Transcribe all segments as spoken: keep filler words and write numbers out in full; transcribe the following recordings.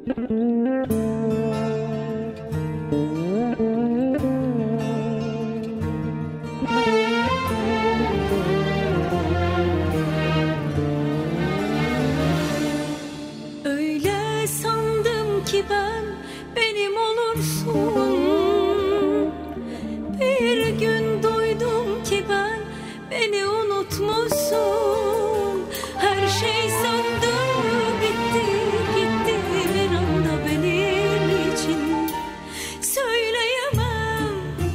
Öyle sandım ki ben benim olursun. Bir gün duydum ki ben beni unutmuşsun. Her şey söndü, bitti, gitti bir anda benim için. Söyleyemem,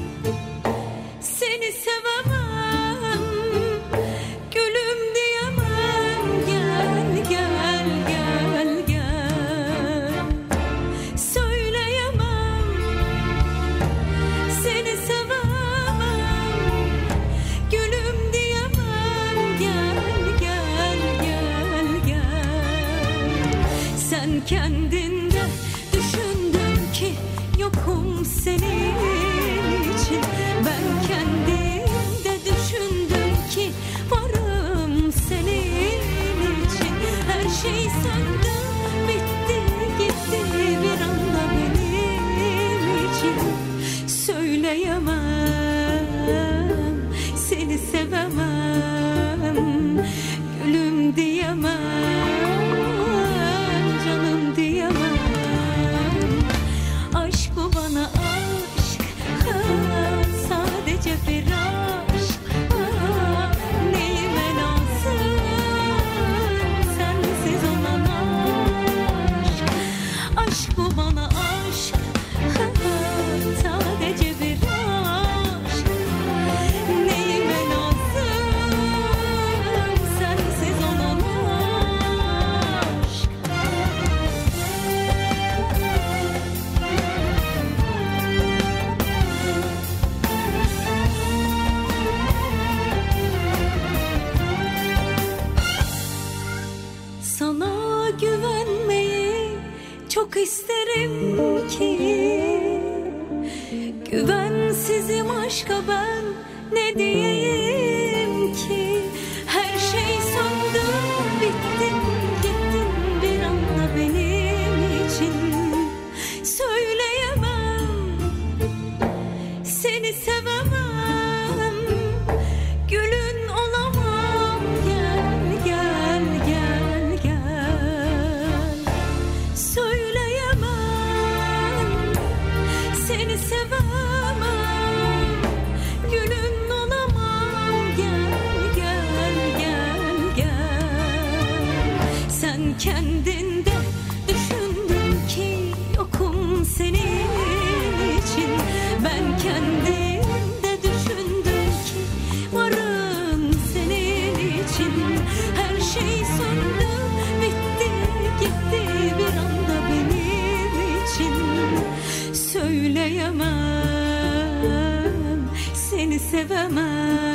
seni sevemem, gülüm diyemem. Gel, gel, gel, gel. Söyleyemem, seni sevemem, gülüm diyemem. Gel, gel, gel, gel. Sen kendinde düşündün ki yokum senin için. Ben kendimde düşündüm ki varım senin için. Her şey söndü, bitti, gitti bir anda benim için. Söyleyemem, seni sevemem, gülüm diyemem, canım diyemem. Aşk bu bana aşk, ha, sadece bir aşk. Ha, neyime lazım sensiz olan aşk. Aşk bu bana aşk, ha, sadece bir aşk. Neyime lazım sensiz olan aşk. Sana güvenmeyi çok isterim ki, güvensizim aşka ben ne diyeyim ki. Her şey söndü, bittin, gittin bir anda benim için. Söyleyemem, seni sevemem, gülün olamam. Gel, gel, gel, gel. Söyleyemem, seni sevemem, gülün olamam. Gel, gel, gel, gel. Sen kendinde düşündün ki yokum senin için. Ben kendimde düşündüm ki varım senin için. Her şey söndü, bitti, gitti bir anda benim için. Söyleyemem, seni sevemem,